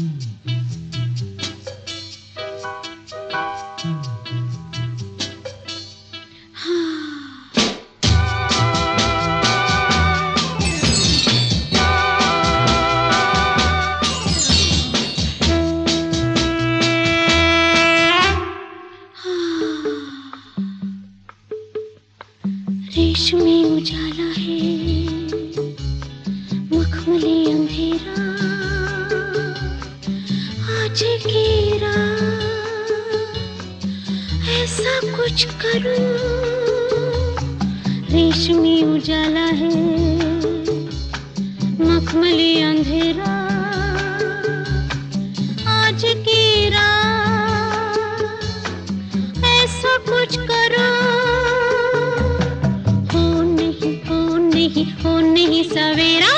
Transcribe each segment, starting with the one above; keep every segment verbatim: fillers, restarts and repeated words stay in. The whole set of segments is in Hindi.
रेशमी उजाला है, मखमली अंधेरा, आज की रात ऐसा कुछ करूं। रेशमी उजाला है, मखमली अंधेरा, आज की रात ऐसा कुछ करूं। हो नहीं सवेरा,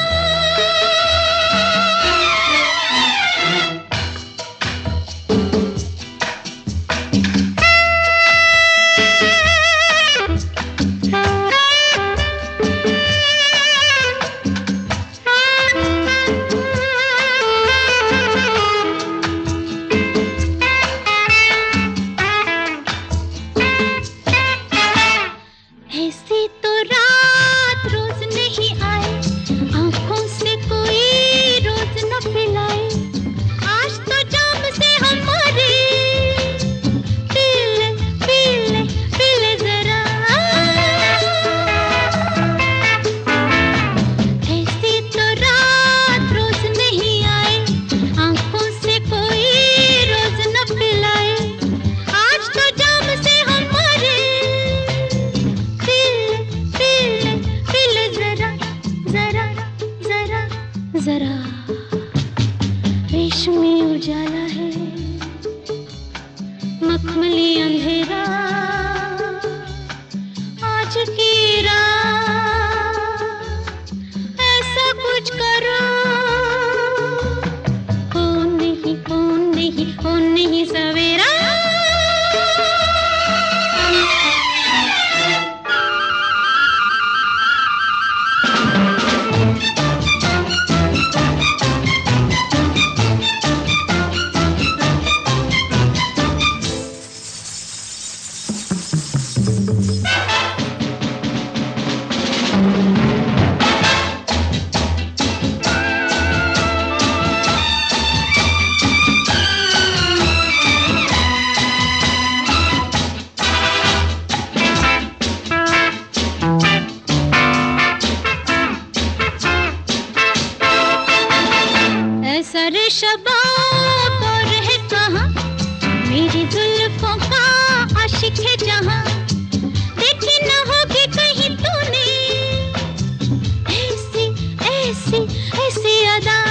ऐसी तो रात रोज नहीं आए, आंखों से कोई रोज न पिलाए। आज तो जाम से हमारे पीले पीले पीले जरा। ऐसी तो रात रोज नहीं आए, आंखों से कोई रोज न पिलाए। आज तो जाम से हमारे जरा। रेशमी उजाला है, मखमली अंधेरा, आज की रात ऐसा कुछ करो। हो नहीं हो नहीं हो नहीं सवेरा। सरे शबाब और है कहाँ, मेरी जुल्फों का आशिक है जहाँ। देखी न होगी कहीं तूने ऐसी ऐसी ऐसी अदा।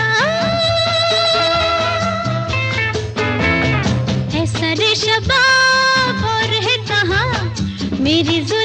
ऐ सरे शबाब और है कहाँ, मेरी